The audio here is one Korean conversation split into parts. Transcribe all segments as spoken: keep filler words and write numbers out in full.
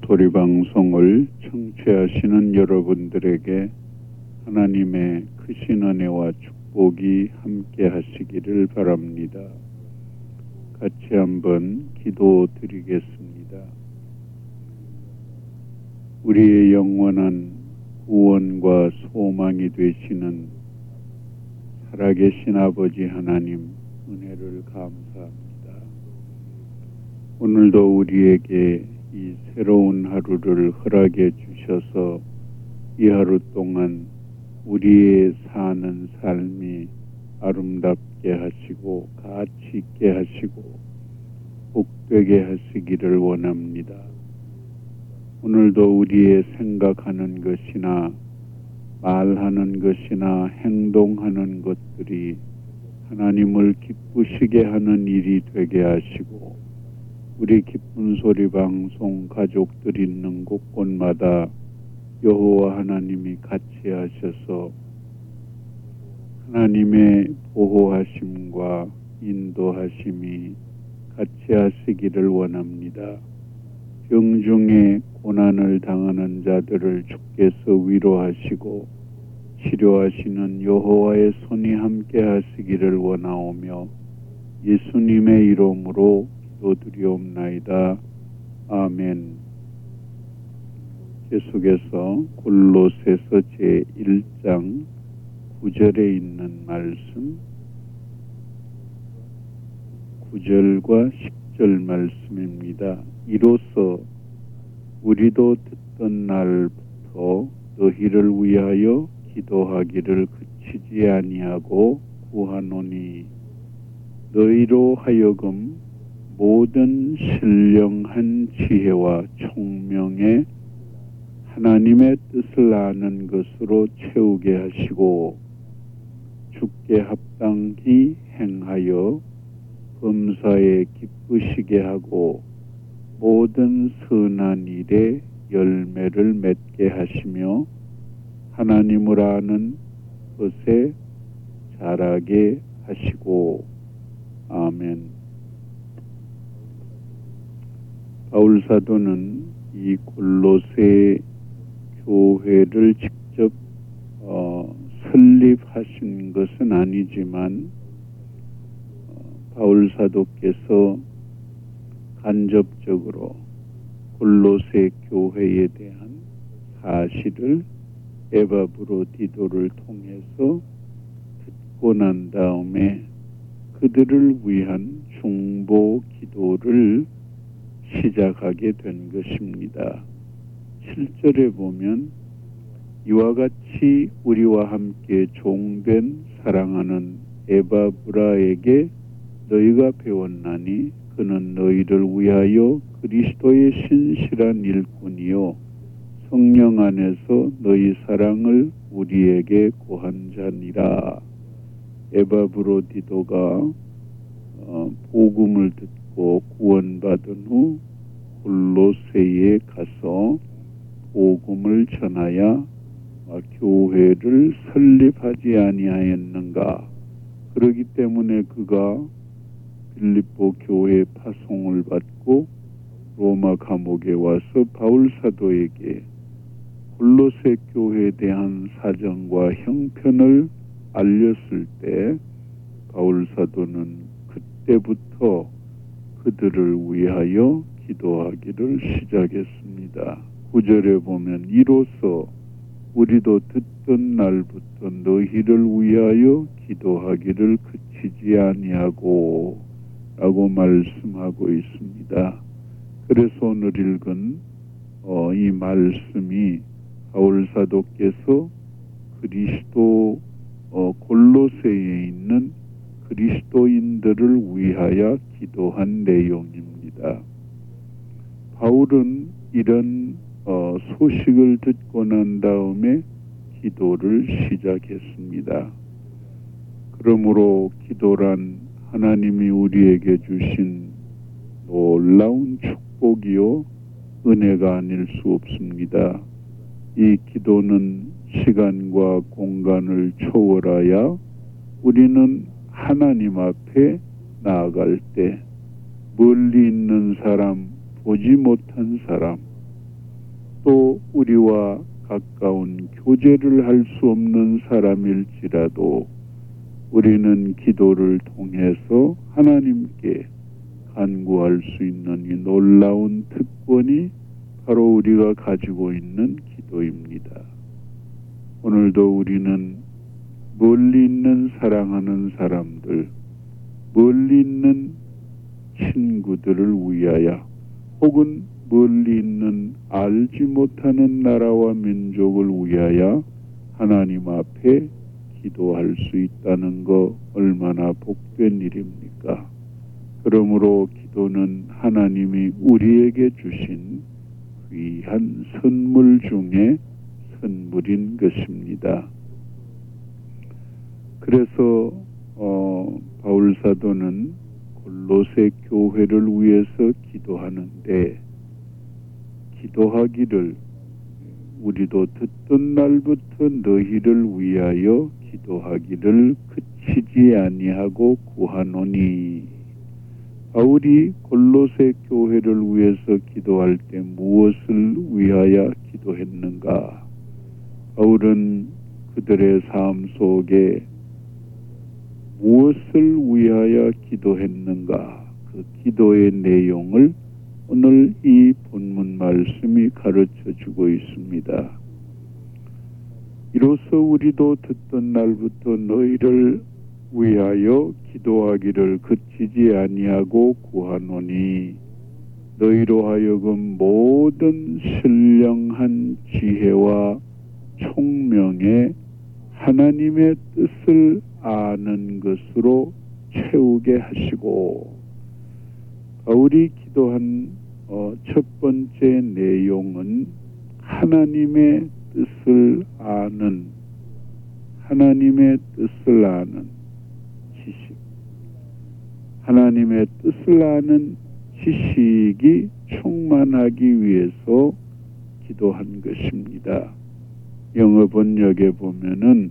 소리 방송을 청취하시는 여러분들에게 하나님의 크신 은혜와 축복이 함께 하시기를 바랍니다. 같이 한번 기도 드리겠습니다. 우리의 영원한 구원과 소망이 되시는 살아계신 아버지 하나님, 은혜를 감사합니다. 오늘도 우리에게 이 새로운 하루를 허락해 주셔서 이 하루 동안 우리의 사는 삶이 아름답게 하시고 가치 있게 하시고 복되게 하시기를 원합니다. 오늘도 우리의 생각하는 것이나 말하는 것이나 행동하는 것들이 하나님을 기쁘시게 하는 일이 되게 하시고 우리 기쁜 소리 방송 가족들 있는 곳곳마다 여호와 하나님이 같이 하셔서 하나님의 보호하심과 인도하심이 같이 하시기를 원합니다. 병중에 고난을 당하는 자들을 주께서 위로하시고 치료하시는 여호와의 손이 함께 하시기를 원하오며 예수님의 이름으로 기도드리옵나이다. 아멘. 계속해서 골로새서 제일 장 구 절에 있는 말씀, 구 절과 십 절 말씀입니다. 이로써 우리도 듣던 날부터 너희를 위하여 기도하기를 그치지 아니하고 구하노니 너희로 하여금 모든 신령한 지혜와 총명에 하나님의 뜻을 아는 것으로 채우게 하시고 주께 합당히 행하여 범사에 기쁘시게 하고 모든 선한 일에 열매를 맺게 하시며 하나님을 아는 것에 자라게 하시고 아멘. 바울 사도는 이 골로새 교회를 직접 어, 설립하신 것은 아니지만 어, 바울 사도께서 간접적으로 골로새 교회에 대한 사실을 에바브로디도를 통해서 듣고 난 다음에 그들을 위한 중보 기도를 시작하게 된 것입니다. 칠 절에 보면 이와 같이 우리와 함께 종된 사랑하는 에바브라에게 너희가 배웠나니 그는 너희를 위하여 그리스도의 신실한 일꾼이요 성령 안에서 너희 사랑을 우리에게 고한 자니라. 에바브로디도가 어, 복음을 듣고 구원받은 후 골로새에 가서 복음을 전하여 교회를 설립하지 아니하였는가. 그렇기 때문에 그가 빌립보 교회 파송을 받고 로마 감옥에 와서 바울 사도에게 골로새 교회에 대한 사정과 형편을 알렸을 때 바울 사도는 그때부터 그들을 위하여 기도하기를 시작했습니다. 구 절에 보면 이로써 우리도 듣던 날부터 너희를 위하여 기도하기를 그치지 아니하고 라고 말씀하고 있습니다. 그래서 오늘 읽은 어, 이 말씀이 바울 사도께서 그리스도 어, 골로새에 있는 그리스도인들을 위하여 기도한 내용입니다. 바울은 이런 어, 소식을 듣고 난 다음에 기도를 시작했습니다. 그러므로 기도란 하나님이 우리에게 주신 놀라운 축복이요 은혜가 아닐 수 없습니다. 이 기도는 시간과 공간을 초월하여 우리는 하나님 앞에 나아갈 때 멀리 있는 사람, 보지 못한 사람, 또 우리와 가까운 교제를 할 수 없는 사람일지라도 우리는 기도를 통해서 하나님께 간구할 수 있는 이 놀라운 특권이 바로 우리가 가지고 있는 기도입니다. 오늘도 우리는 멀리 있는 사랑하는 사람들, 멀리 있는 친구들을 위하여 혹은 멀리 있는 알지 못하는 나라와 민족을 위하여 하나님 앞에 기도할 수 있다는 거 얼마나 복된 일입니까? 그러므로 기도는 하나님이 우리에게 주신 귀한 선물 중에 선물인 것입니다. 그래서 어, 바울 사도는 골로새 교회를 위해서 기도하는데 기도하기를 우리도 듣던 날부터 너희를 위하여 기도하기를 그치지 아니하고 구하노니. 바울이 골로새 교회를 위해서 기도할 때 무엇을 위하여 기도했는가? 바울은 그들의 삶 속에 무엇을 위하여 기도했는가? 그 기도의 내용을 오늘 이 본문 말씀이 가르쳐 주고 있습니다. 이로써 우리도 듣던 날부터 너희를 위하여 기도하기를 그치지 아니하고 구하노니 너희로 하여금 모든 신령한 지혜와 총명에 하나님의 뜻을 아는 것으로 채우게 하시고. 바울이 기도한 어, 첫 번째 내용은 하나님의 뜻을 아는, 하나님의 뜻을 아는 지식, 하나님의 뜻을 아는 지식이 충만하기 위해서 기도한 것입니다. 영어 번역에 보면은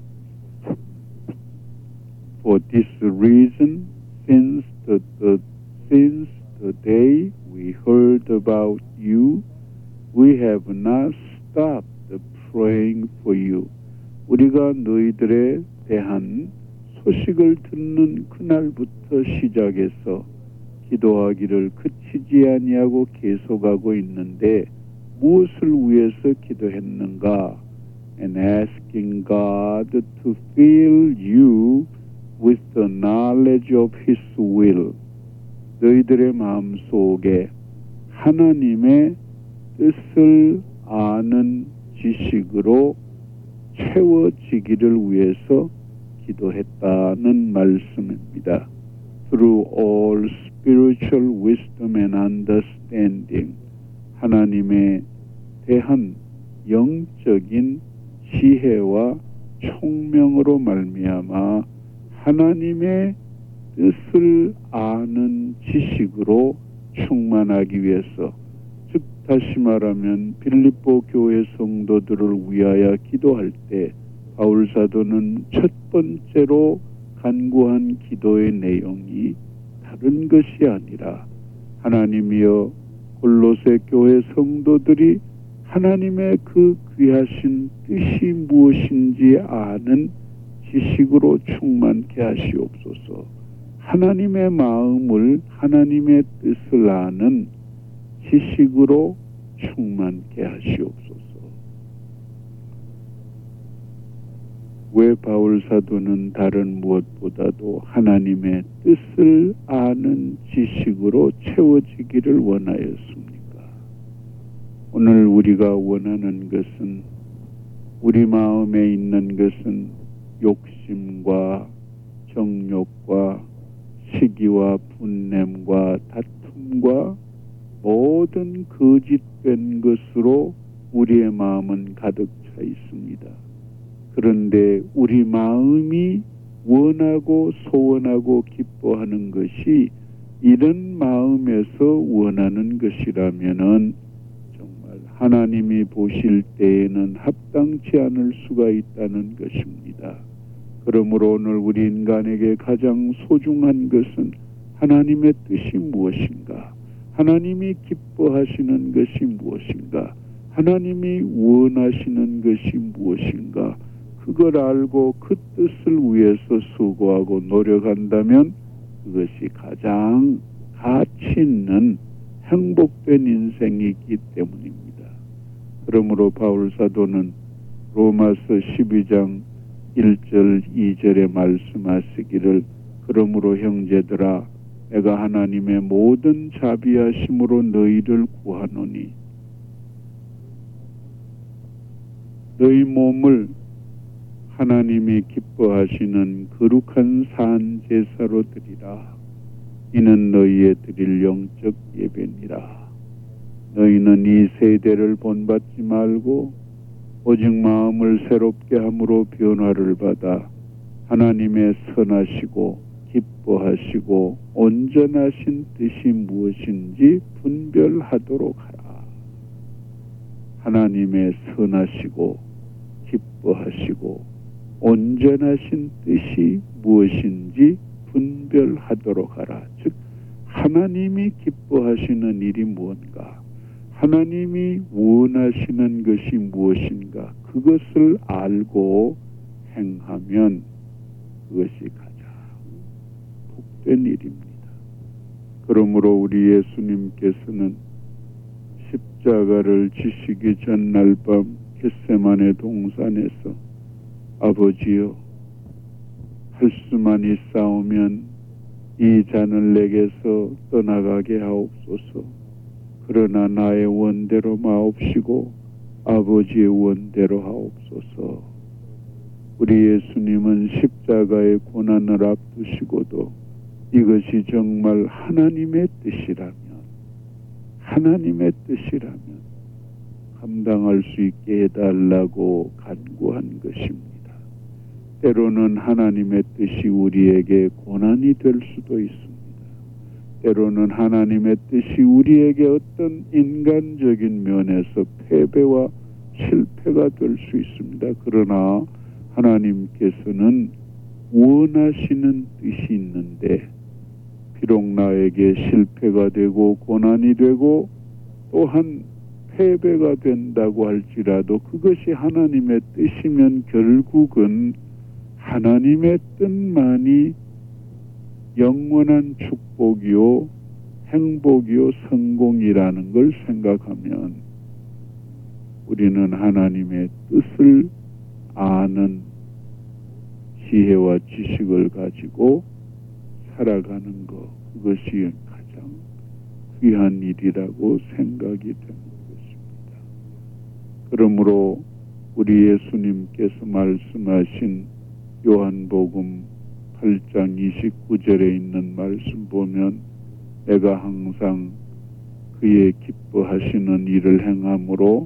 For this reason, since the, the since the day we heard about you, we have not stopped praying for you. 우리가 너희들에 대한 소식을 듣는 그날부터 시작해서 기도하기를 그치지 아니하고 계속하고 있는데 무엇을 위해서 기도했는가? And asking God to fill you with the knowledge of His will. 너희들의 마음속에 하나님의 뜻을 아는 지식으로 채워지기를 위해서 기도했다는 말씀입니다. Through all spiritual wisdom and understanding, 하나님에 대한 영적인 지혜와 총명으로 말미암아 하나님의 뜻을 아는 지식으로 충만하기 위해서, 즉 다시 말하면 빌립보 교회 성도들을 위하여 기도할 때 바울 사도는 첫 번째로 간구한 기도의 내용이 다른 것이 아니라 하나님이여 골로새 교회 성도들이 하나님의 그 귀하신 뜻이 무엇인지 아는 지식으로 충만케 하시옵소서. 하나님의 마음을, 하나님의 뜻을 아는 지식으로 충만케 하시옵소서. 왜 바울 사도는 다른 무엇보다도 하나님의 뜻을 아는 지식으로 채워지기를 원하였습니까? 오늘 우리가 원하는 것은, 우리 마음에 있는 것은 욕심과 정욕과 시기와 분냄과 다툼과 모든 거짓된 것으로 우리의 마음은 가득 차 있습니다. 그런데 우리 마음이 원하고 소원하고 기뻐하는 것이 이런 마음에서 원하는 것이라면은 정말 하나님이 보실 때에는 합당치 않을 수가 있다는 것입니다. 그러므로 오늘 우리 인간에게 가장 소중한 것은 하나님의 뜻이 무엇인가? 하나님이 기뻐하시는 것이 무엇인가? 하나님이 원하시는 것이 무엇인가 그걸 알고 그 뜻을 위해서 수고하고 노력한다면 그것이 가장 가치 있는 행복된 인생이기 때문입니다. 그러므로 바울 사도는 로마서 십이 장 일 절 이 절에 말씀하시기를 그러므로 형제들아 내가 하나님의 모든 자비하심으로 너희를 구하노니 너희 몸을 하나님이 기뻐하시는 거룩한 산 제사로 드리라. 이는 너희의 드릴 영적 예배니라. 너희는 이 세대를 본받지 말고 오직 마음을 새롭게 함으로 변화를 받아 하나님의 선하시고 기뻐하시고 온전하신 뜻이 무엇인지 분별하도록 하라. 하나님의 선하시고 기뻐하시고 온전하신 뜻이 무엇인지 분별하도록 하라. 즉 하나님이 기뻐하시는 일이 무언가, 하나님이 원하시는 것이 무엇인가 그것을 알고 행하면 그것이 가장 복된 일입니다. 그러므로 우리 예수님께서는 십자가를 지시기 전날 밤 겟세마네 동산에서 아버지여 할 수만 있사오면 이 잔을 내게서 떠나가게 하옵소서. 그러나 나의 원대로 마옵시고 아버지의 원대로 하옵소서. 우리 예수님은 십자가의 고난을 앞두시고도 이것이 정말 하나님의 뜻이라면 하나님의 뜻이라면 감당할 수 있게 해달라고 간구한 것입니다. 때로는 하나님의 뜻이 우리에게 고난이 될 수도 있습니다. 때로는 하나님의 뜻이 우리에게 어떤 인간적인 면에서 패배와 실패가 될 수 있습니다. 그러나 하나님께서는 원하시는 뜻이 있는데 비록 나에게 실패가 되고 고난이 되고 또한 패배가 된다고 할지라도 그것이 하나님의 뜻이면 결국은 하나님의 뜻만이 영원한 축복이요 행복이요 성공이라는 걸 생각하면 우리는 하나님의 뜻을 아는 지혜와 지식을 가지고 살아가는 것, 그것이 가장 귀한 일이라고 생각이 되는 것입니다. 그러므로 우리 예수님께서 말씀하신 요한복음 팔 장 이십구 절에 있는 말씀 보면 내가 항상 그의 기뻐하시는 일을 행함으로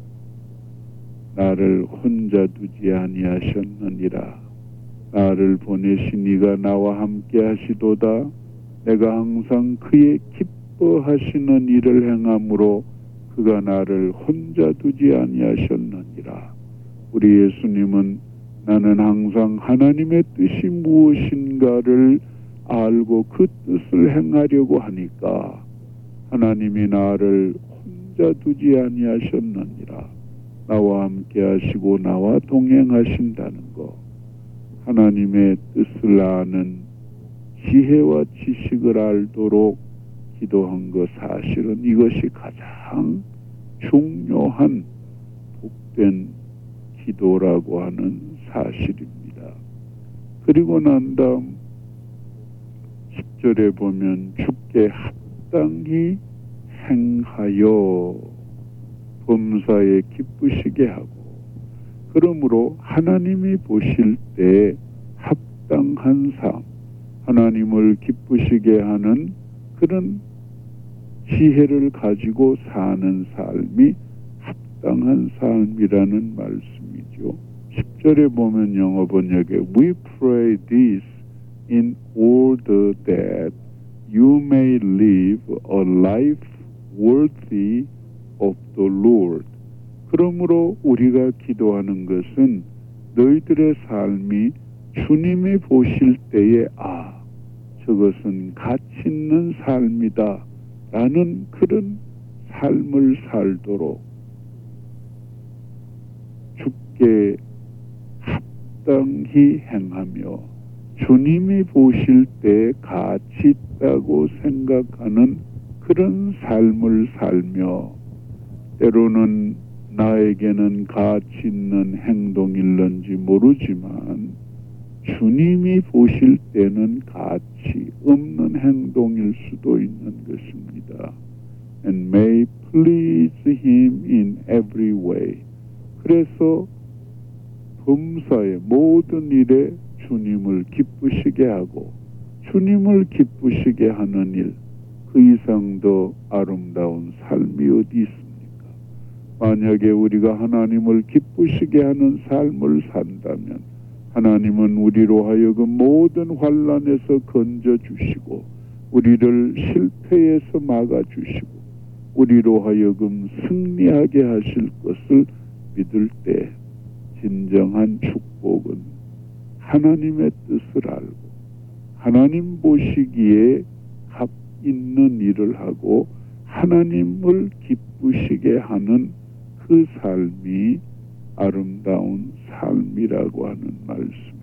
나를 혼자 두지 아니하셨느니라. 나를 보내신 이가 나와 함께 하시도다. 내가 항상 그의 기뻐하시는 일을 행함으로 그가 나를 혼자 두지 아니하셨느니라. 우리 예수님은 나는 항상 하나님의 뜻이 무엇인가를 알고 그 뜻을 행하려고 하니까 하나님이 나를 혼자 두지 아니하셨느니라. 나와 함께 하시고 나와 동행하신다는 것, 하나님의 뜻을 아는 지혜와 지식을 알도록 기도한 것, 사실은 이것이 가장 중요한 복된 기도라고 하는 사실입니다. 그리고 난 다음 십 절에 보면 주께 합당히 행하여 범사에 기쁘시게 하고, 그러므로 하나님이 보실 때 합당한 삶, 하나님을 기쁘시게 하는 그런 지혜를 가지고 사는 삶이 합당한 삶이라는 말씀이죠. 십 절에 보면 영어 번역에 We pray this in order that you may live a life worthy of the Lord. 그러므로 우리가 기도하는 것은 너희들의 삶이 주님이 보실 때에 아, 저것은 가치 있는 삶이다 라는 그런 삶을 살도록 주님께 합당히 행하며 주님이 보실 때 가치 있다고 생각하는 그런 삶을 살며, 때로는 나에게는 가치 있는 행동일런지 모르지만 주님이 보실 때는 가치 없는 행동일 수도 있는 것입니다. And may please him in every way. 그래서 범사의 모든 일에 주님을 기쁘시게 하고 주님을 기쁘시게 하는 일, 그 이상 더 아름다운 삶이 어디 있습니까? 만약에 우리가 하나님을 기쁘시게 하는 삶을 산다면 하나님은 우리로 하여금 모든 환난에서 건져주시고 우리를 실패에서 막아주시고 우리로 하여금 승리하게 하실 것을 믿을 때 진정한 축복은 하나님의 뜻을 알고 하나님 보시기에 합 있는 일을 하고 하나님을 기쁘시게 하는 그 삶이 아름다운 삶이라고 하는 말씀.